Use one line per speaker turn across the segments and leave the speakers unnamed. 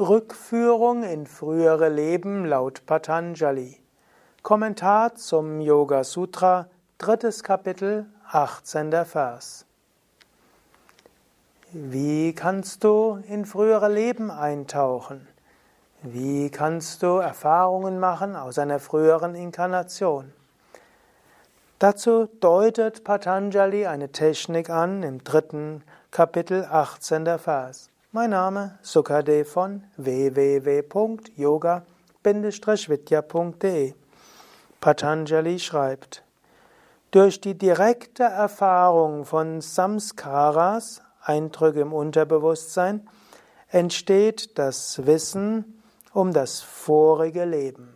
Rückführung in frühere Leben laut Patanjali. Kommentar zum Yoga Sutra, 3. Kapitel, 18. Vers. Wie kannst du in frühere Leben eintauchen? Wie kannst du Erfahrungen machen aus einer früheren Inkarnation? Dazu deutet Patanjali eine Technik an im 3. Kapitel, 18. Vers. Mein Name Sukadev von www.yoga-vidya.de. Patanjali schreibt: Durch die direkte Erfahrung von Samskaras, Eindrücke im Unterbewusstsein, entsteht das Wissen um das vorige Leben.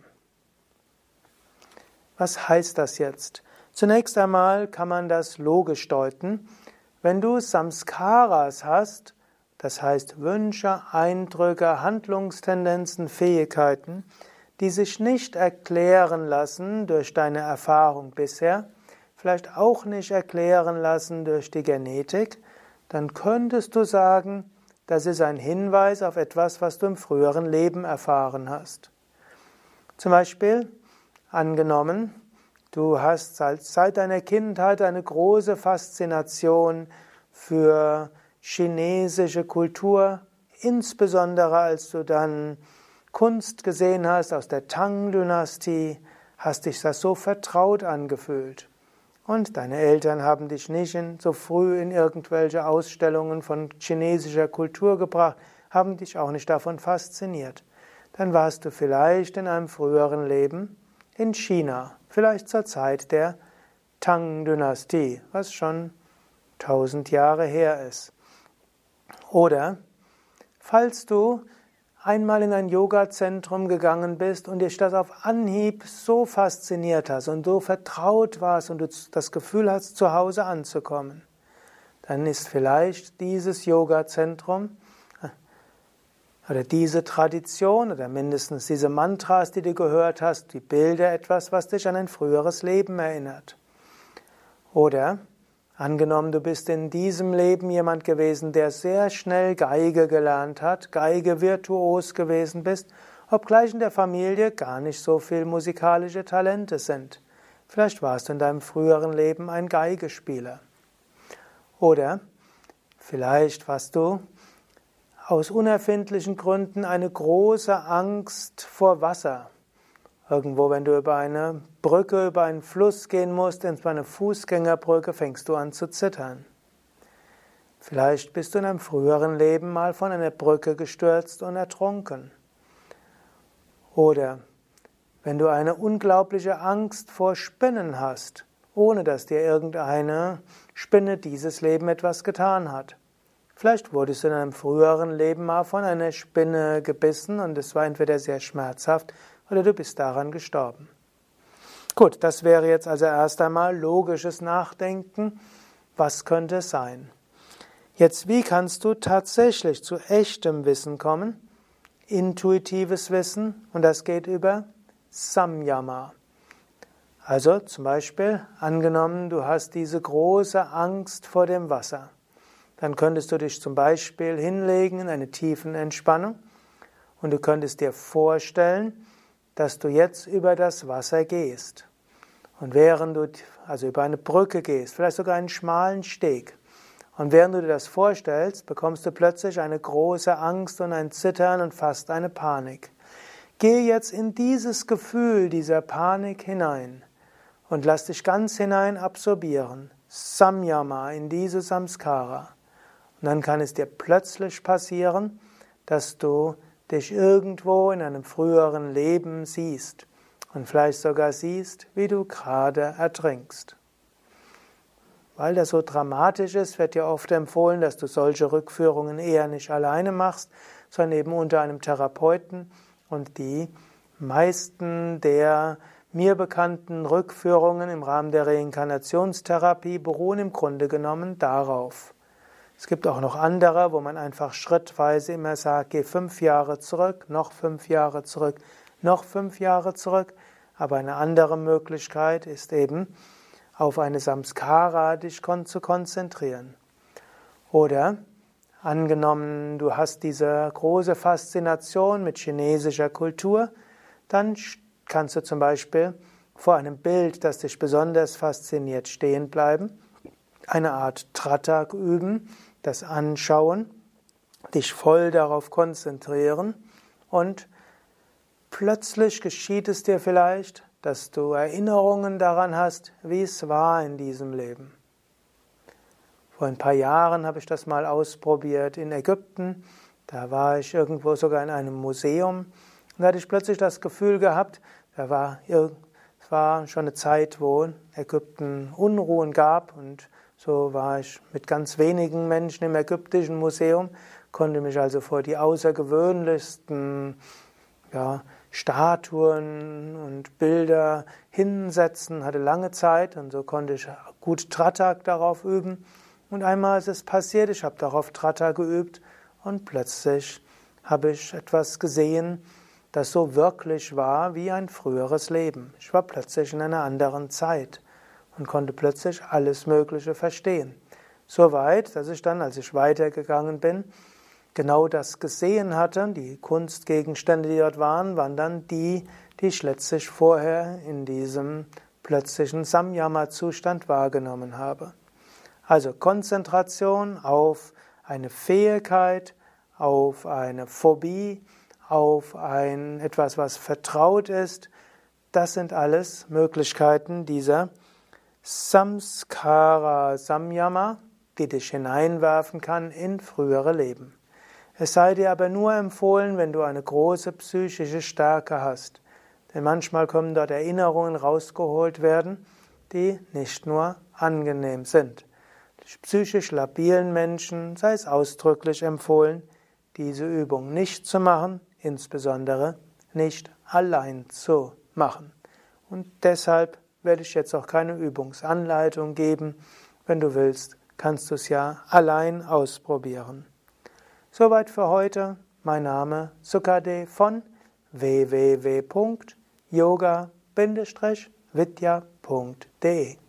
Was heißt das jetzt? Zunächst einmal kann man das logisch deuten. Wenn du Samskaras hast, das heißt Wünsche, Eindrücke, Handlungstendenzen, Fähigkeiten, die sich nicht erklären lassen durch deine Erfahrung bisher, vielleicht auch nicht erklären lassen durch die Genetik, dann könntest du sagen, das ist ein Hinweis auf etwas, was du im früheren Leben erfahren hast. Zum Beispiel, angenommen, du hast seit deiner Kindheit eine große Faszination für chinesische Kultur, insbesondere als du dann Kunst gesehen hast aus der Tang-Dynastie, hast dich das so vertraut angefühlt. Und deine Eltern haben dich nicht so früh in irgendwelche Ausstellungen von chinesischer Kultur gebracht, haben dich auch nicht davon fasziniert. Dann warst du vielleicht in einem früheren Leben in China, vielleicht zur Zeit der Tang-Dynastie, was schon 1000 Jahre her ist. Oder falls du einmal in ein Yoga-Zentrum gegangen bist und dich das auf Anhieb so fasziniert hast und so vertraut warst und du das Gefühl hast, zu Hause anzukommen, dann ist vielleicht dieses Yoga-Zentrum oder diese Tradition oder mindestens diese Mantras, die du gehört hast, die Bilder, etwas, was dich an ein früheres Leben erinnert. Oder angenommen, du bist in diesem Leben jemand gewesen, der sehr schnell Geige gelernt hat, Geige virtuos gewesen bist, obgleich in der Familie gar nicht so viel musikalische Talente sind. Vielleicht warst du in deinem früheren Leben ein Geigespieler. Oder vielleicht hast du aus unerfindlichen Gründen eine große Angst vor Wasser. Irgendwo, wenn du über eine Brücke, über einen Fluss gehen musst, insbesondere eine Fußgängerbrücke, fängst du an zu zittern. Vielleicht bist du in einem früheren Leben mal von einer Brücke gestürzt und ertrunken. Oder wenn du eine unglaubliche Angst vor Spinnen hast, ohne dass dir irgendeine Spinne dieses Leben etwas getan hat. Vielleicht wurdest du in einem früheren Leben mal von einer Spinne gebissen und es war entweder sehr schmerzhaft oder du bist daran gestorben. Gut, das wäre jetzt also erst einmal logisches Nachdenken. Was könnte es sein? Jetzt, wie kannst du tatsächlich zu echtem Wissen kommen? Intuitives Wissen, und das geht über Samyama. Also zum Beispiel, angenommen, du hast diese große Angst vor dem Wasser. Dann könntest du dich zum Beispiel hinlegen in eine tiefen Entspannung und du könntest dir vorstellen, dass du jetzt über das Wasser gehst. Und während du also über eine Brücke gehst, vielleicht sogar einen schmalen Steg, und während du dir das vorstellst, bekommst du plötzlich eine große Angst und ein Zittern und fast eine Panik. Geh jetzt in dieses Gefühl dieser Panik hinein und lass dich ganz hinein absorbieren. Samyama, in diese Samskara. Und dann kann es dir plötzlich passieren, dass du dich irgendwo in einem früheren Leben siehst und vielleicht sogar siehst, wie du gerade ertrinkst. Weil das so dramatisch ist, wird dir oft empfohlen, dass du solche Rückführungen eher nicht alleine machst, sondern eben unter einem Therapeuten. Und die meisten der mir bekannten Rückführungen im Rahmen der Reinkarnationstherapie beruhen im Grunde genommen darauf. Es gibt auch noch andere, wo man einfach schrittweise immer sagt, geh 5 Jahre zurück, noch 5 Jahre zurück, noch 5 Jahre zurück. Aber eine andere Möglichkeit ist eben, auf eine Samskara dich zu konzentrieren. Oder Angenommen, du hast diese große Faszination mit chinesischer Kultur, dann kannst du zum Beispiel vor einem Bild, das dich besonders fasziniert, stehen bleiben, eine Art Tratak üben, das anschauen, dich voll darauf konzentrieren und plötzlich geschieht es dir vielleicht, dass du Erinnerungen daran hast, wie es war in diesem Leben. Vor ein paar Jahren habe ich das mal ausprobiert in Ägypten. Da war ich irgendwo sogar in einem Museum und da hatte ich plötzlich das Gefühl gehabt, es war schon eine Zeit, wo Ägypten Unruhen gab und so war ich mit ganz wenigen Menschen im ägyptischen Museum, konnte mich also vor die außergewöhnlichsten Statuen und Bilder hinsetzen, hatte lange Zeit und so konnte ich gut Tratak darauf üben. Und einmal ist es passiert, ich habe darauf Tratak geübt und plötzlich habe ich etwas gesehen, das so wirklich war wie ein früheres Leben. Ich war plötzlich in einer anderen Zeit und konnte plötzlich alles Mögliche verstehen. Soweit, dass ich dann, als ich weitergegangen bin, genau das gesehen hatte. Die Kunstgegenstände, die dort waren, waren dann die ich letztlich vorher in diesem plötzlichen Samyama-Zustand wahrgenommen habe. Also Konzentration auf eine Fähigkeit, auf eine Phobie, auf etwas, was vertraut ist. Das sind alles Möglichkeiten dieser Samskara Samyama, die dich hineinwerfen kann in frühere Leben. Es sei dir aber nur empfohlen, wenn du eine große psychische Stärke hast. Denn manchmal können dort Erinnerungen rausgeholt werden, die nicht nur angenehm sind. Psychisch labilen Menschen sei es ausdrücklich empfohlen, diese Übung nicht zu machen, insbesondere nicht allein zu machen. Und deshalb werde ich jetzt auch keine Übungsanleitung geben. Wenn du willst, kannst du es ja allein ausprobieren. Soweit für heute. Mein Name Sukade von www.yoga-vidya.de